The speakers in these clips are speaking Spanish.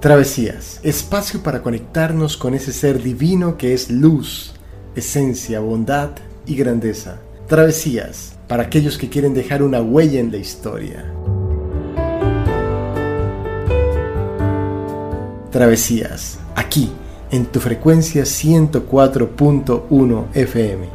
Travesías, espacio para conectarnos con ese ser divino que es luz, esencia, bondad y grandeza. Travesías, para aquellos que quieren dejar una huella en la historia. Travesías, aquí, en tu frecuencia 104.1 FM.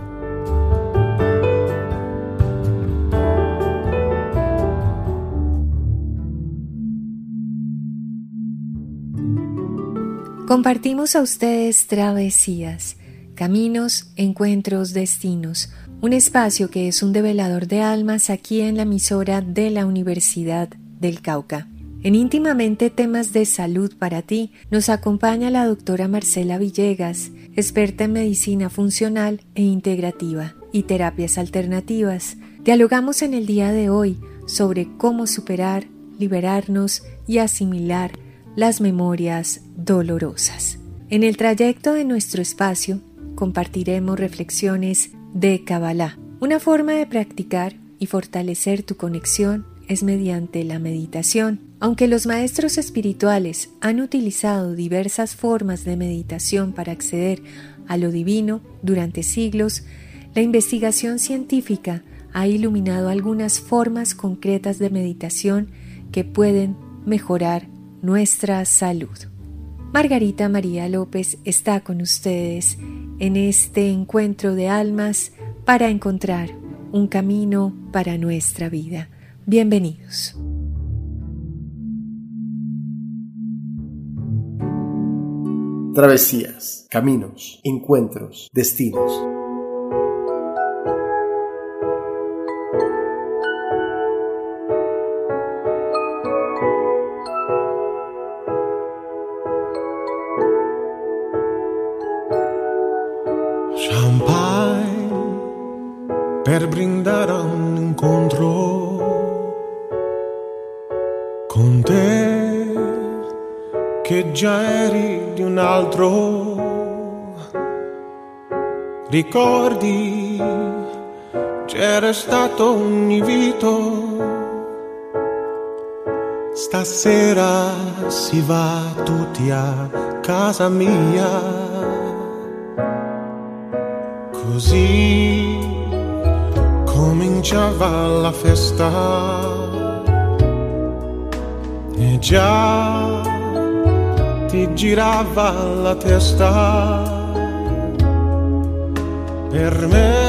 Compartimos a ustedes Travesías, caminos, encuentros, destinos, un espacio que es un develador de almas aquí en la emisora de la Universidad del Cauca. En Íntimamente Temas de Salud para ti nos acompaña la doctora Marcela Villegas, experta en medicina funcional e integrativa y terapias alternativas. Dialogamos en el día de hoy sobre cómo superar, liberarnos y asimilar las memorias dolorosas. En el trayecto de nuestro espacio compartiremos reflexiones de Kabbalah. Una forma de practicar y fortalecer tu conexión es mediante la meditación. Aunque los maestros espirituales han utilizado diversas formas de meditación para acceder a lo divino durante siglos, la investigación científica ha iluminado algunas formas concretas de meditación que pueden mejorar nuestra salud. Margarita María López está con ustedes en este encuentro de almas para encontrar un camino para nuestra vida. Bienvenidos. Travesías, caminos, encuentros, destinos. Champagne per brindare a un incontro con te che già eri di un altro. Ricordi, c'era stato un invito. Stasera si va tutti a casa mia. Così cominciava la festa e già ti girava la testa. Per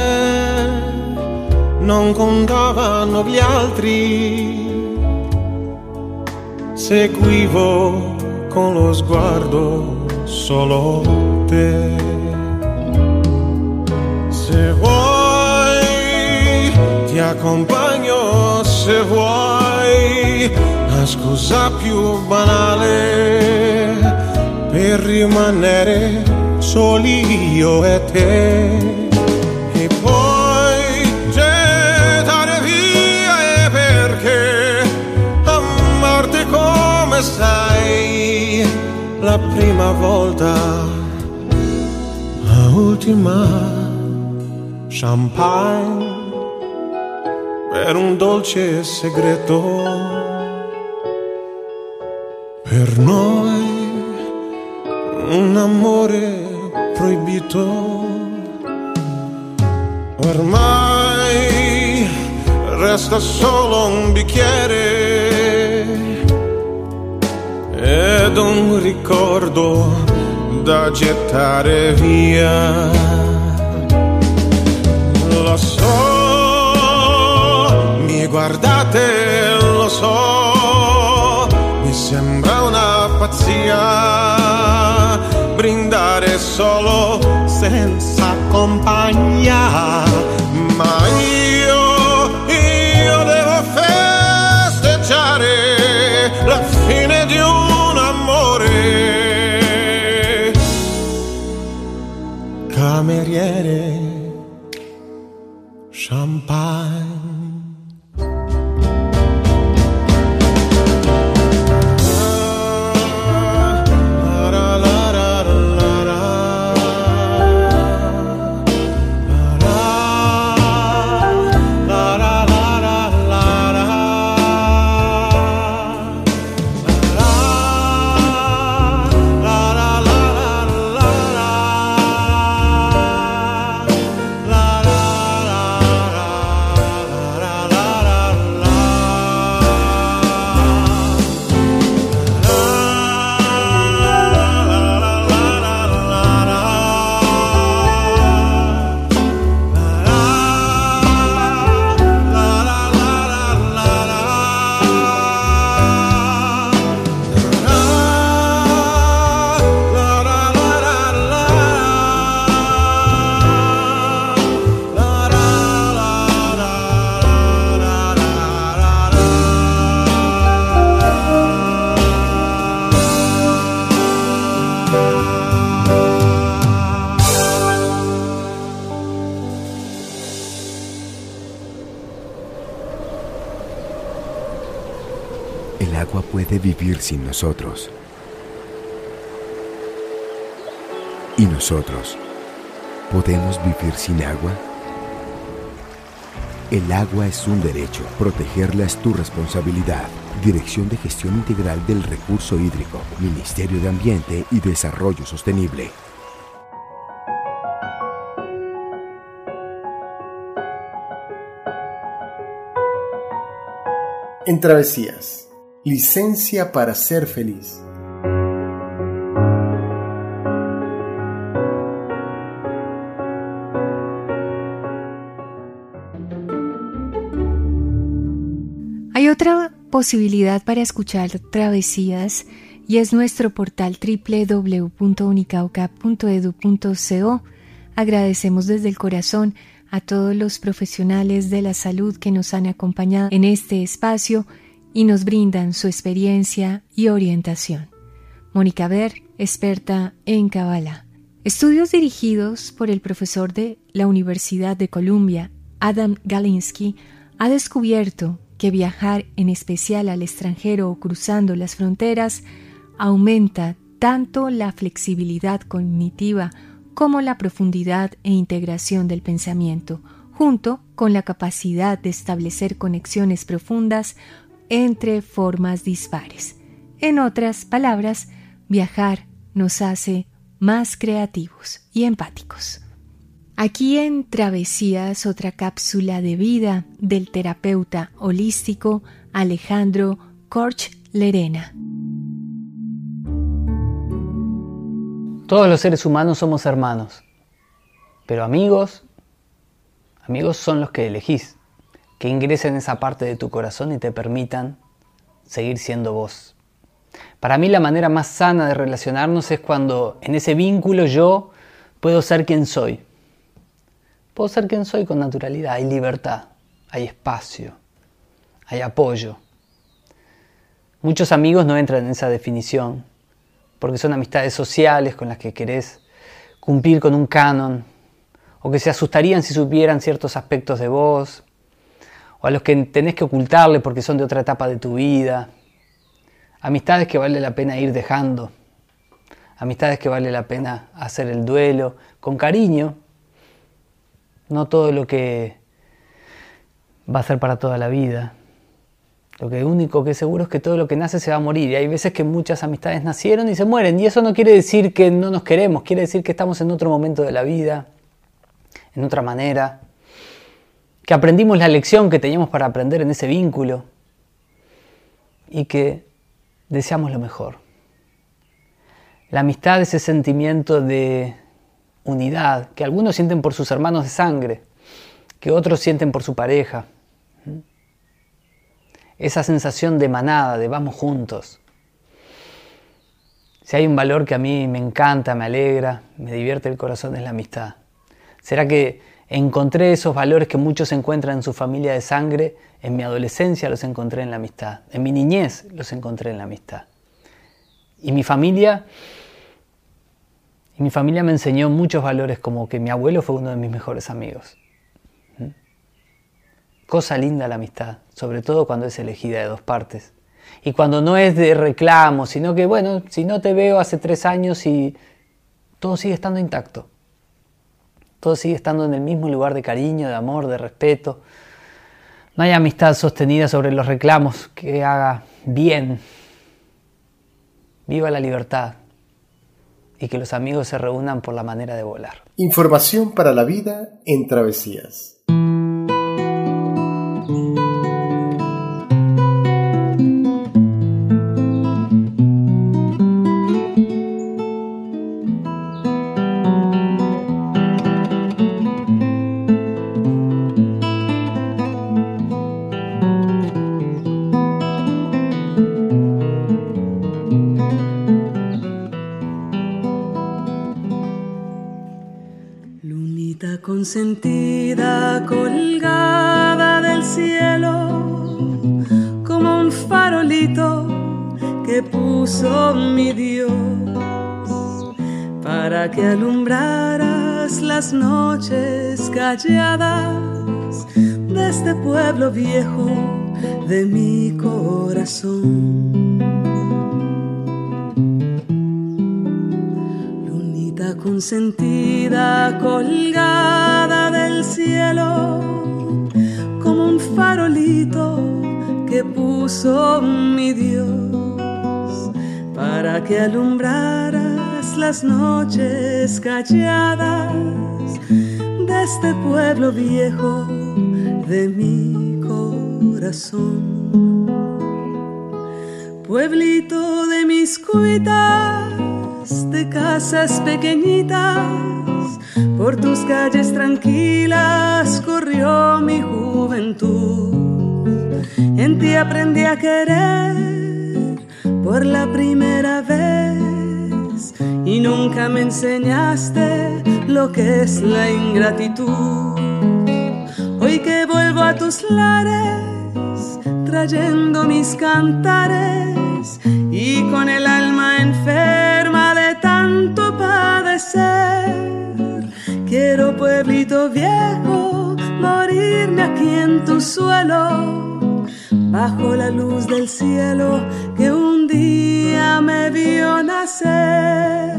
me non contavano gli altri, seguivo con lo sguardo solo te. Se vuoi ti accompagno, se vuoi la scusa più banale per rimanere soli io e te, e poi gettare via, perché amarti come sai la prima volta, la ultima. Champagne per un dolce segreto, per noi un amore proibito. Ormai resta solo un bicchiere ed un ricordo da gettare via. Lo so, mi guardate, lo so, mi sembra una pazzia brindare solo senza compagnia, ma io devo festeggiare la fine di un amore. Cameriere, champagne. La El agua puede vivir sin nosotros. ¿Y nosotros podemos vivir sin agua? El agua es un derecho. Protegerla es tu responsabilidad. Dirección de Gestión Integral del Recurso Hídrico. Ministerio de Ambiente y Desarrollo Sostenible. En Travesías, licencia para ser feliz. Hay otra posibilidad para escuchar Travesías y es nuestro portal www.unicaucap.edu.co. Agradecemos desde el corazón a todos los profesionales de la salud que nos han acompañado en este espacio y nos brindan su experiencia y orientación. Mónica Ver, experta en Kabbalah. Estudios dirigidos por el profesor de la Universidad de Columbia, Adam Galinsky, ha descubierto que viajar, en especial al extranjero o cruzando las fronteras, aumenta tanto la flexibilidad cognitiva como la profundidad e integración del pensamiento, junto con la capacidad de establecer conexiones profundas entre formas dispares. En otras palabras, viajar nos hace más creativos y empáticos. Aquí en Travesías, otra cápsula de vida del terapeuta holístico Alejandro Korch-Lerena. Todos los seres humanos somos hermanos, pero amigos son los que elegís, que ingresen en esa parte de tu corazón y te permitan seguir siendo vos. Para mí la manera más sana de relacionarnos es cuando en ese vínculo yo puedo ser quien soy. Puedo ser quien soy con naturalidad, hay libertad, hay espacio, hay apoyo. Muchos amigos no entran en esa definición, porque son amistades sociales con las que querés cumplir con un canon, o que se asustarían si supieran ciertos aspectos de vos, o a los que tenés que ocultarle porque son de otra etapa de tu vida. Amistades que vale la pena ir dejando, amistades que vale la pena hacer el duelo, con cariño. No todo lo que va a ser para toda la vida. Lo único que es seguro es que todo lo que nace se va a morir. Y hay veces que muchas amistades nacieron y se mueren. Y eso no quiere decir que no nos queremos. Quiere decir que estamos en otro momento de la vida, en otra manera. Que aprendimos la lección que teníamos para aprender en ese vínculo. Y que deseamos lo mejor. La amistad es ese sentimiento de unidad que algunos sienten por sus hermanos de sangre, que otros sienten por su pareja. Esa sensación de manada, de vamos juntos. Si hay un valor que a mí me encanta, me alegra, me divierte el corazón, es la amistad. ¿Será que encontré esos valores que muchos encuentran en su familia de sangre? En mi adolescencia los encontré en la amistad. En mi niñez los encontré en la amistad. Y mi familia me enseñó muchos valores, como que mi abuelo fue uno de mis mejores amigos. Cosa linda la amistad, sobre todo cuando es elegida de dos partes. Y cuando no es de reclamo, sino que, bueno, si no te veo hace 3 años y todo sigue estando intacto. Todo sigue estando en el mismo lugar de cariño, de amor, de respeto. No hay amistad sostenida sobre los reclamos que haga bien. Viva la libertad. Y que los amigos se reúnan por la manera de volar. Información para la vida en Travesías. Consentida colgada del cielo como un farolito que puso mi Dios para que alumbraras las noches calladas de este pueblo viejo de mi corazón. Lunita consentida colgada del cielo, como un farolito que puso mi Dios para que alumbraras las noches calladas de este pueblo viejo de mi corazón. Pueblito de mis cuitas, de casas pequeñitas, por tus calles tranquilas corrió mi juventud. En ti aprendí a querer por la primera vez y nunca me enseñaste lo que es la ingratitud. Hoy que vuelvo a tus lares, trayendo mis cantares y con el alma enferma de tanto padecer, quiero, pueblito viejo, morirme aquí en tu suelo, bajo la luz del cielo que un día me vio nacer.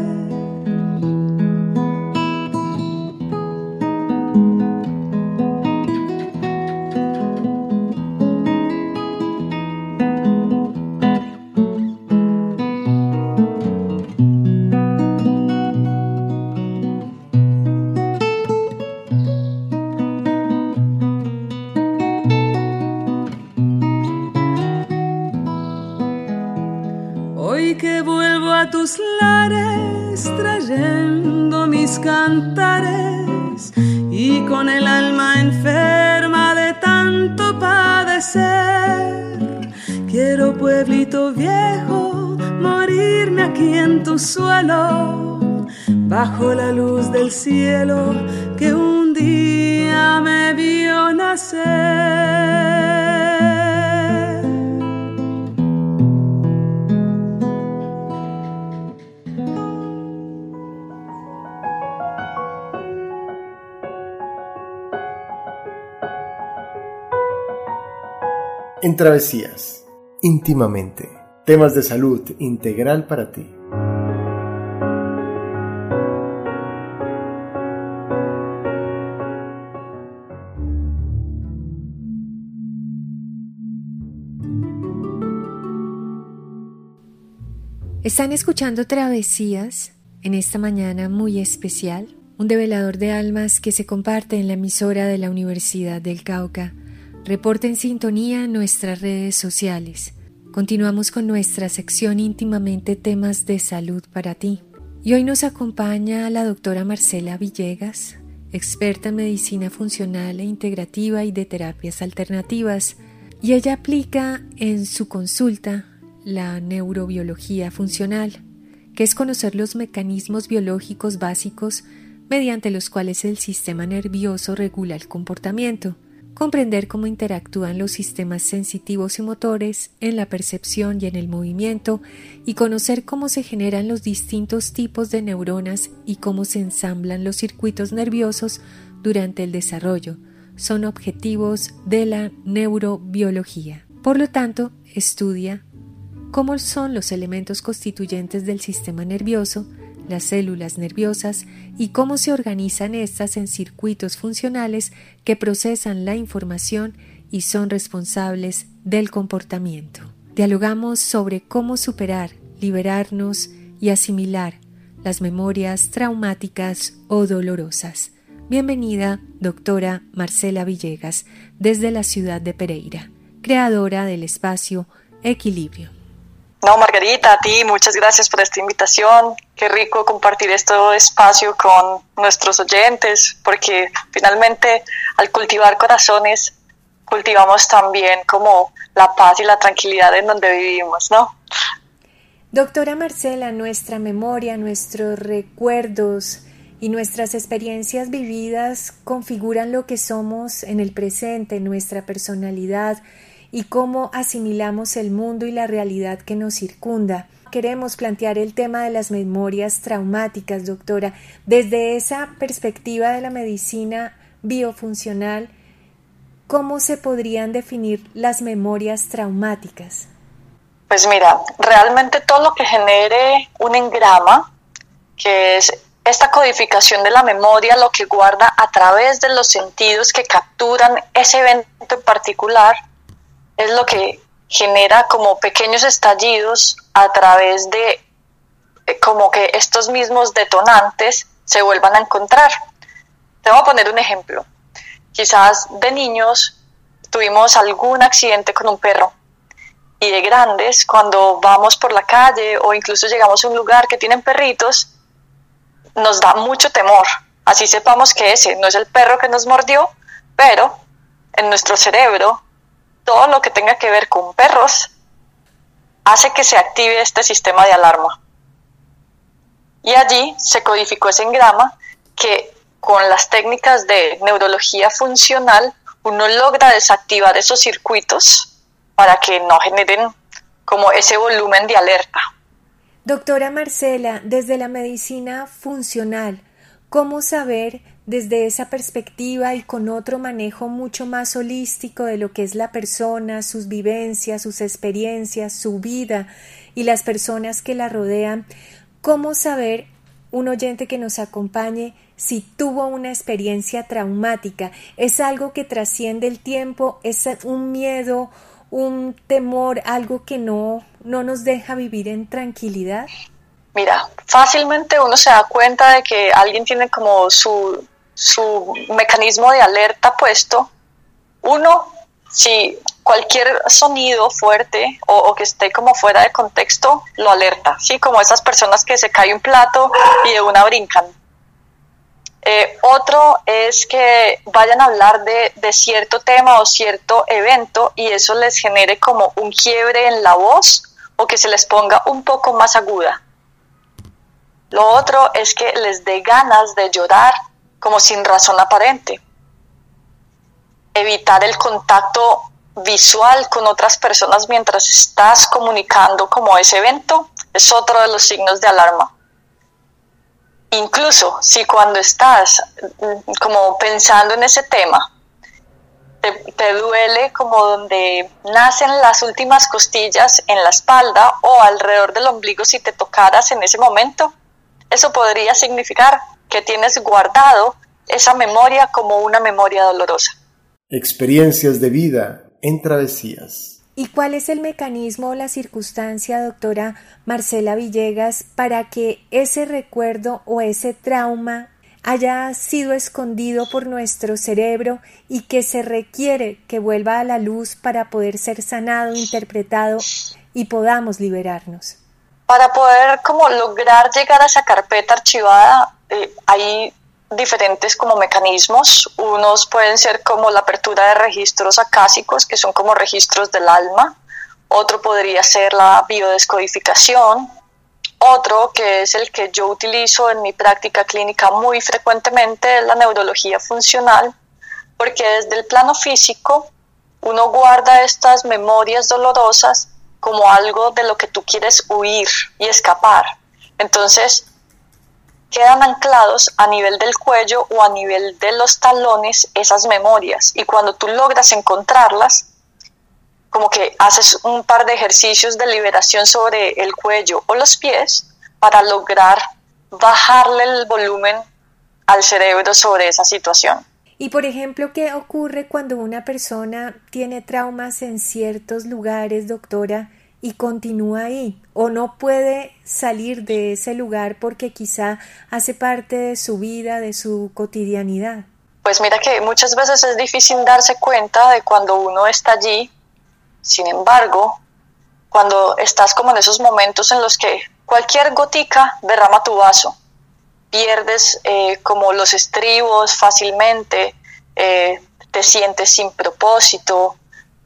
Tus lares trayendo mis cantares y con el alma enferma de tanto padecer, quiero, pueblito viejo, morirme aquí en tu suelo, bajo la luz del cielo que un día me vio nacer. En Travesías, íntimamente, temas de salud integral para ti. Están escuchando Travesías en esta mañana muy especial, un develador de almas que se comparte en la emisora de la Universidad del Cauca. Reporta en sintonía en nuestras redes sociales. Continuamos con nuestra sección íntimamente temas de salud para ti. Y hoy nos acompaña la doctora Marcela Villegas, experta en medicina funcional e integrativa y de terapias alternativas. Y ella aplica en su consulta la neurobiología funcional, que es conocer los mecanismos biológicos básicos mediante los cuales el sistema nervioso regula el comportamiento. Comprender cómo interactúan los sistemas sensitivos y motores en la percepción y en el movimiento y conocer cómo se generan los distintos tipos de neuronas y cómo se ensamblan los circuitos nerviosos durante el desarrollo son objetivos de la neurobiología. Por lo tanto, estudia cómo son los elementos constituyentes del sistema nervioso, las células nerviosas y cómo se organizan estas en circuitos funcionales que procesan la información y son responsables del comportamiento. Dialogamos sobre cómo superar, liberarnos y asimilar las memorias traumáticas o dolorosas. Bienvenida, doctora Marcela Villegas, desde la ciudad de Pereira, creadora del espacio Equilibrio. No, Margarita, a ti, muchas gracias por esta invitación. Qué rico compartir este espacio con nuestros oyentes, porque finalmente al cultivar corazones, cultivamos también como la paz y la tranquilidad en donde vivimos, ¿no? Doctora Marcela, nuestra memoria, nuestros recuerdos y nuestras experiencias vividas configuran lo que somos en el presente, nuestra personalidad, y cómo asimilamos el mundo y la realidad que nos circunda. Queremos plantear el tema de las memorias traumáticas, doctora, desde esa perspectiva de la medicina biofuncional. ¿cómo se podrían definir las memorias traumáticas? Pues mira, realmente todo lo que genere un engrama, que es esta codificación de la memoria, lo que guarda a través de los sentidos que capturan ese evento en particular, es lo que genera como pequeños estallidos a través de como que estos mismos detonantes se vuelvan a encontrar. Te voy a poner un ejemplo. Quizás de niños tuvimos algún accidente con un perro, y de grandes, cuando vamos por la calle o incluso llegamos a un lugar que tienen perritos, nos da mucho temor. Así sepamos que ese no es el perro que nos mordió, pero en nuestro cerebro todo lo que tenga que ver con perros hace que se active este sistema de alarma. Y allí se codificó ese engrama que con las técnicas de neurología funcional uno logra desactivar esos circuitos para que no generen como ese volumen de alerta. Doctora Marcela, desde la medicina funcional, ¿cómo saber desde esa perspectiva y con otro manejo mucho más holístico de lo que es la persona, sus vivencias, sus experiencias, su vida y las personas que la rodean? ¿Cómo saber, un oyente que nos acompañe, si tuvo una experiencia traumática? ¿Es algo que trasciende el tiempo? ¿Es un miedo, un temor, algo que no nos deja vivir en tranquilidad? Mira, fácilmente uno se da cuenta de que alguien tiene como su mecanismo de alerta puesto. Uno, si cualquier sonido fuerte o que esté como fuera de contexto, lo alerta, ¿sí? Como esas personas que se cae un plato y de una brincan. Otro es que vayan a hablar de cierto tema o cierto evento y eso les genere como un quiebre en la voz o que se les ponga un poco más aguda. Lo otro es que les dé ganas de llorar como sin razón aparente. Evitar el contacto visual con otras personas mientras estás comunicando como ese evento es otro de los signos de alarma. Incluso si cuando estás como pensando en ese tema te duele como donde nacen las últimas costillas en la espalda o alrededor del ombligo si te tocaras en ese momento, eso podría significar que tienes guardado esa memoria como una memoria dolorosa. Experiencias de vida en travesías. ¿Y cuál es el mecanismo o la circunstancia, doctora Marcela Villegas, para que ese recuerdo o ese trauma haya sido escondido por nuestro cerebro y que se requiere que vuelva a la luz para poder ser sanado, interpretado y podamos liberarnos? Para poder como lograr llegar a esa carpeta archivada, hay diferentes como mecanismos. Unos pueden ser como la apertura de registros acásicos, que son como registros del alma. Otro podría ser la biodescodificación. Otro, que es el que yo utilizo en mi práctica clínica muy frecuentemente, es la neurología funcional, porque desde el plano físico uno guarda estas memorias dolorosas como algo de lo que tú quieres huir y escapar. Entonces, quedan anclados a nivel del cuello o a nivel de los talones esas memorias, y cuando tú logras encontrarlas, como que haces un par de ejercicios de liberación sobre el cuello o los pies para lograr bajarle el volumen al cerebro sobre esa situación. Y por ejemplo, ¿qué ocurre cuando una persona tiene traumas en ciertos lugares, doctora, y continúa ahí, o no puede salir de ese lugar porque quizá hace parte de su vida, de su cotidianidad? Pues mira que muchas veces es difícil darse cuenta de cuando uno está allí. Sin embargo, cuando estás como en esos momentos en los que cualquier gotica derrama tu vaso, pierdes como los estribos fácilmente, te sientes sin propósito,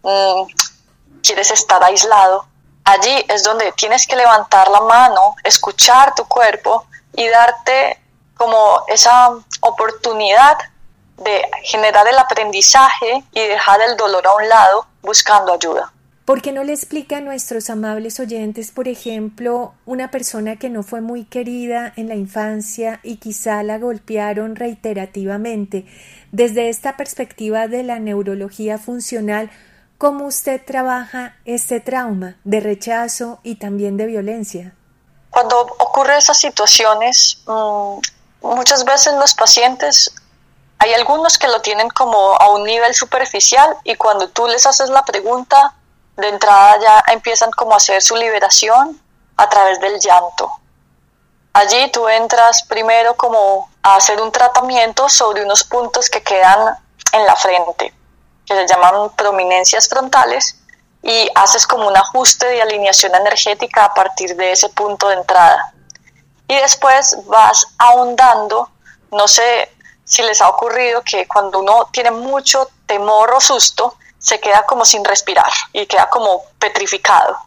quieres estar aislado. Allí es donde tienes que levantar la mano, escuchar tu cuerpo y darte como esa oportunidad de generar el aprendizaje y dejar el dolor a un lado buscando ayuda. ¿Por qué no le explica a nuestros amables oyentes, por ejemplo, una persona que no fue muy querida en la infancia y quizá la golpearon reiterativamente? Desde esta perspectiva de la neurología funcional, ¿cómo usted trabaja este trauma de rechazo y también de violencia? Cuando ocurren esas situaciones, muchas veces los pacientes, hay algunos que lo tienen como a un nivel superficial y cuando tú les haces la pregunta, de entrada ya empiezan como a hacer su liberación a través del llanto. Allí tú entras primero como a hacer un tratamiento sobre unos puntos que quedan en la frente, que se llaman prominencias frontales, y haces como un ajuste de alineación energética a partir de ese punto de entrada. Y después vas ahondando, no sé si les ha ocurrido que cuando uno tiene mucho temor o susto, se queda como sin respirar y queda como petrificado.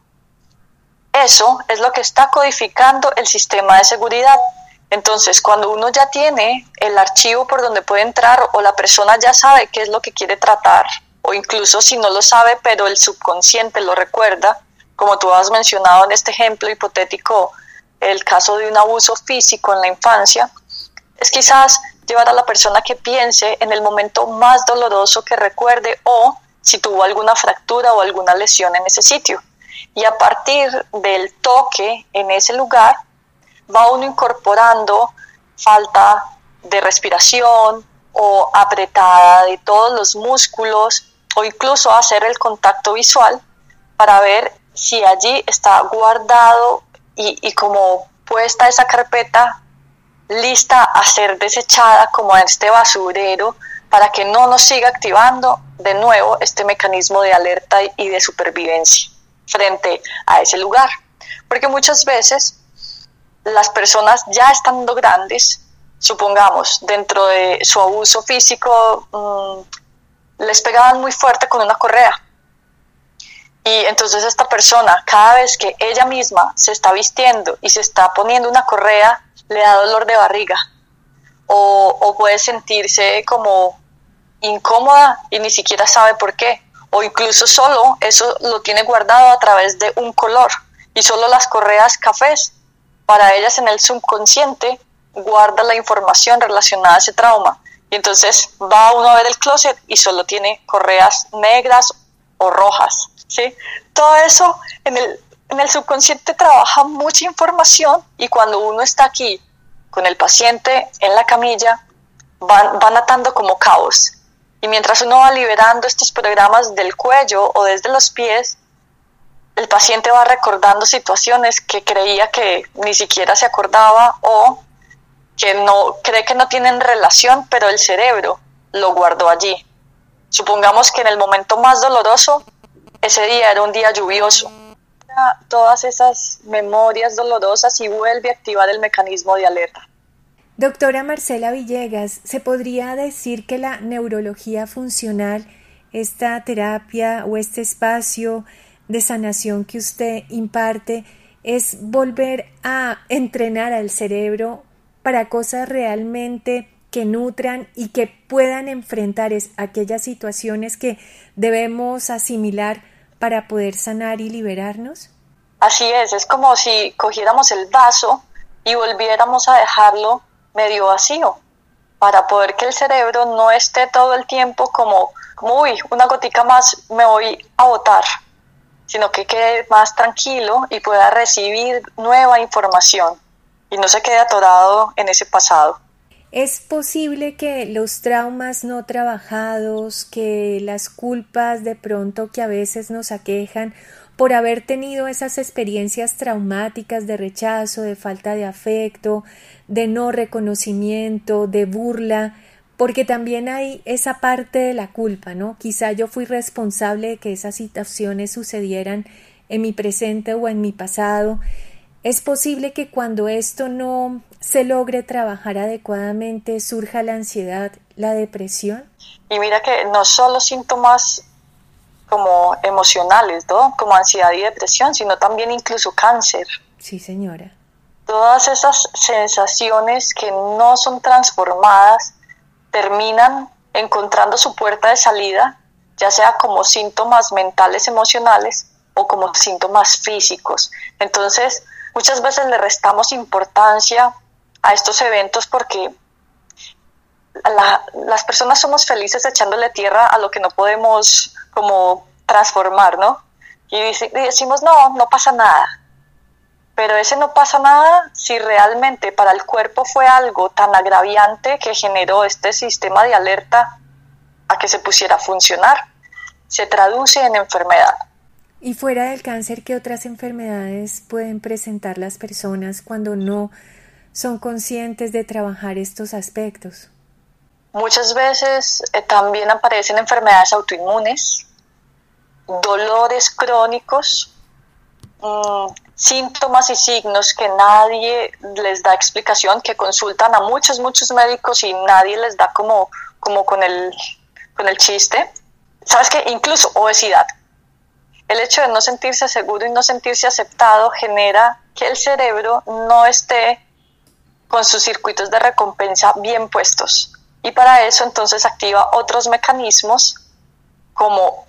Eso es lo que está codificando el sistema de seguridad. Entonces, cuando uno ya tiene el archivo por donde puede entrar o la persona ya sabe qué es lo que quiere tratar, o incluso si no lo sabe, pero el subconsciente lo recuerda, como tú has mencionado en este ejemplo hipotético, el caso de un abuso físico en la infancia, es quizás llevar a la persona que piense en el momento más doloroso que recuerde o si tuvo alguna fractura o alguna lesión en ese sitio. Y a partir del toque en ese lugar, va uno incorporando falta de respiración o apretada de todos los músculos o incluso hacer el contacto visual para ver si allí está guardado y como puesta esa carpeta lista a ser desechada como en este basurero para que no nos siga activando de nuevo este mecanismo de alerta y de supervivencia frente a ese lugar. Porque muchas veces las personas ya estando grandes, supongamos, dentro de su abuso físico, les pegaban muy fuerte con una correa. Y entonces esta persona, cada vez que ella misma se está vistiendo y se está poniendo una correa, le da dolor de barriga. O puede sentirse como incómoda y ni siquiera sabe por qué. O incluso solo eso lo tiene guardado a través de un color. Y solo las correas cafés, para ellas en el subconsciente, guarda la información relacionada a ese trauma. Y entonces va uno a ver el closet y solo tiene correas negras o rojas, ¿sí? Todo eso en el subconsciente trabaja mucha información y cuando uno está aquí con el paciente en la camilla, van atando como cabos. Y mientras uno va liberando estos programas del cuello o desde los pies, el paciente va recordando situaciones que creía que ni siquiera se acordaba o que no cree que no tienen relación, pero el cerebro lo guardó allí. Supongamos que en el momento más doloroso, ese día era un día lluvioso. Todas esas memorias dolorosas y vuelve a activar el mecanismo de alerta. Doctora Marcela Villegas, ¿se podría decir que la neurología funcional, esta terapia o este espacio de sanación que usted imparte, es volver a entrenar al cerebro para cosas realmente que nutran y que puedan enfrentar aquellas situaciones que debemos asimilar para poder sanar y liberarnos? Así es como si cogiéramos el vaso y volviéramos a dejarlo medio vacío, para poder que el cerebro no esté todo el tiempo como uy, una gotica más me voy a botar, sino que quede más tranquilo y pueda recibir nueva información y no se quede atorado en ese pasado. ¿Es posible que los traumas no trabajados, que las culpas de pronto que a veces nos aquejan por haber tenido esas experiencias traumáticas de rechazo, de falta de afecto, de no reconocimiento, de burla, porque también hay esa parte de la culpa, ¿no? Quizá yo fui responsable de que esas situaciones sucedieran en mi presente o en mi pasado. ¿Es posible que cuando esto no se logre trabajar adecuadamente surja la ansiedad, la depresión? Y mira que no solo síntomas como emocionales, ¿no? Como ansiedad y depresión, sino también incluso cáncer. Sí, señora. Todas esas sensaciones que no son transformadas terminan encontrando su puerta de salida, ya sea como síntomas mentales, emocionales, o como síntomas físicos. Entonces, muchas veces le restamos importancia a estos eventos porque las personas somos felices echándole tierra a lo que no podemos como transformar, ¿no? Y decimos, no pasa nada. Pero ese no pasa nada si realmente para el cuerpo fue algo tan agraviante que generó este sistema de alerta a que se pusiera a funcionar. Se traduce en enfermedad. Y fuera del cáncer, ¿qué otras enfermedades pueden presentar las personas cuando no son conscientes de trabajar estos aspectos? Muchas veces también aparecen enfermedades autoinmunes, dolores crónicos, síntomas y signos que nadie les da explicación, que consultan a muchos médicos y nadie les da como con el chiste. ¿Sabes qué? Incluso obesidad. El hecho de no sentirse seguro y no sentirse aceptado genera que el cerebro no esté con sus circuitos de recompensa bien puestos. Y para eso entonces activa otros mecanismos como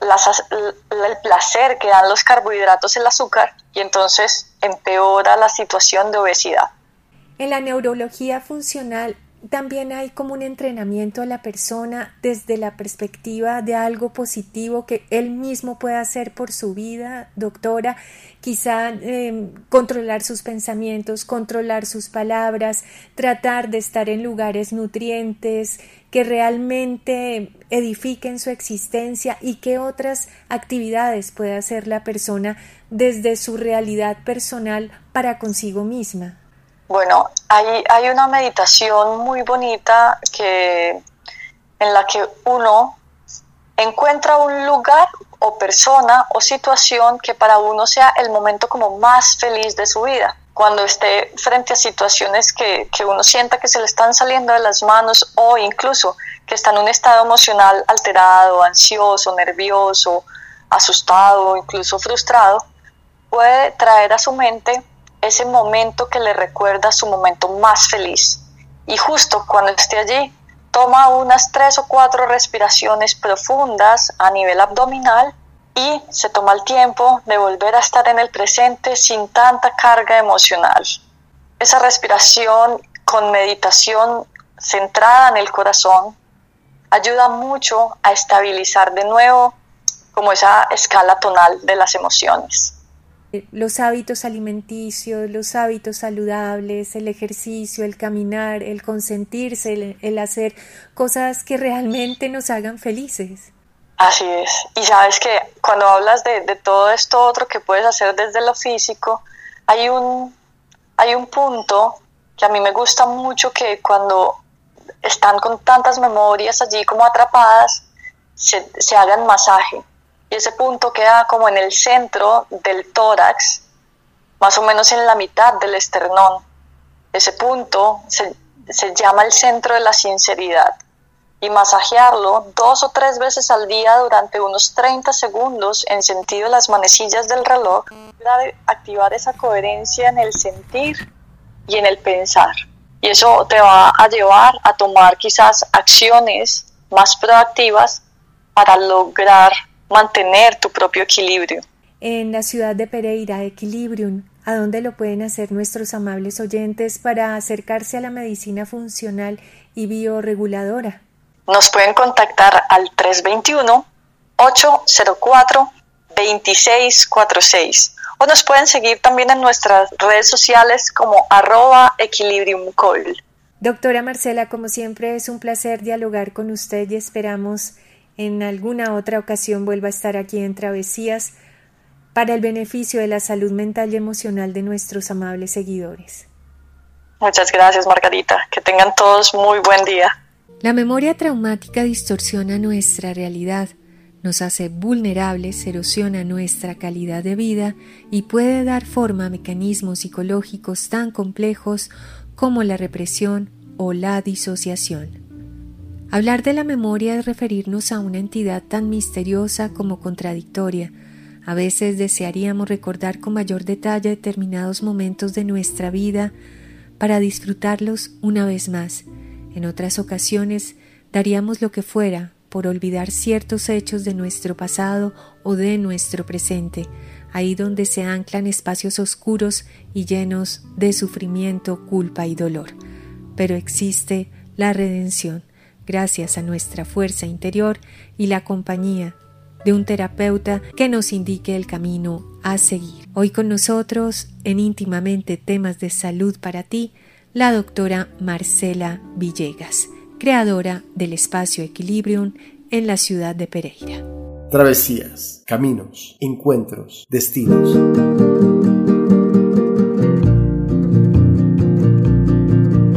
el placer que dan los carbohidratos, el azúcar, y entonces empeora la situación de obesidad. En la neurología funcional también hay como un entrenamiento a la persona desde la perspectiva de algo positivo que él mismo puede hacer por su vida, doctora, quizá controlar sus pensamientos, controlar sus palabras, tratar de estar en lugares nutrientes que realmente edifiquen su existencia y qué otras actividades puede hacer la persona desde su realidad personal para consigo misma. Bueno, hay una meditación muy bonita en la que uno encuentra un lugar o persona o situación que para uno sea el momento como más feliz de su vida. Cuando esté frente a situaciones que uno sienta que se le están saliendo de las manos o incluso que está en un estado emocional alterado, ansioso, nervioso, asustado, incluso frustrado, puede traer a su mente ese momento que le recuerda su momento más feliz. Y justo cuando esté allí, toma unas 3 o 4 respiraciones profundas a nivel abdominal y se toma el tiempo de volver a estar en el presente sin tanta carga emocional. Esa respiración con meditación centrada en el corazón ayuda mucho a estabilizar de nuevo como esa escala tonal de las emociones. Los hábitos alimenticios, los hábitos saludables, el ejercicio, el caminar, el consentirse, el hacer cosas que realmente nos hagan felices. Así es. Y sabes que cuando hablas de todo esto otro que puedes hacer desde lo físico, hay un punto que a mí me gusta mucho, que cuando están con tantas memorias allí como atrapadas, se hagan masaje. Y ese punto queda como en el centro del tórax, más o menos en la mitad del esternón. Ese punto se llama el centro de la sinceridad. Y masajearlo 2 o 3 veces al día durante unos 30 segundos en sentido de las manecillas del reloj, para activar esa coherencia en el sentir y en el pensar. Y eso te va a llevar a tomar quizás acciones más proactivas para lograr mantener tu propio equilibrio. En la ciudad de Pereira, Equilibrium, ¿a dónde lo pueden hacer nuestros amables oyentes para acercarse a la medicina funcional y bioreguladora? Nos pueden contactar al 321-804-2646 o nos pueden seguir también en nuestras redes sociales como @equilibriumcol. Doctora Marcela, como siempre es un placer dialogar con usted y esperamos en alguna otra ocasión vuelva a estar aquí en Travesías para el beneficio de la salud mental y emocional de nuestros amables seguidores. Muchas gracias, Margarita. Que tengan todos muy buen día. La memoria traumática distorsiona nuestra realidad, nos hace vulnerables, erosiona nuestra calidad de vida y puede dar forma a mecanismos psicológicos tan complejos como la represión o la disociación. Hablar de la memoria es referirnos a una entidad tan misteriosa como contradictoria. A veces desearíamos recordar con mayor detalle determinados momentos de nuestra vida para disfrutarlos una vez más. En otras ocasiones daríamos lo que fuera por olvidar ciertos hechos de nuestro pasado o de nuestro presente. ahí donde se anclan espacios oscuros y llenos de sufrimiento, culpa y dolor. Pero existe la redención, gracias a nuestra fuerza interior y la compañía de un terapeuta que nos indique el camino a seguir. Hoy con nosotros, en Íntimamente Temas de Salud para ti, la doctora Marcela Villegas, creadora del espacio Equilibrium en la ciudad de Pereira. Travesías, caminos, encuentros, destinos.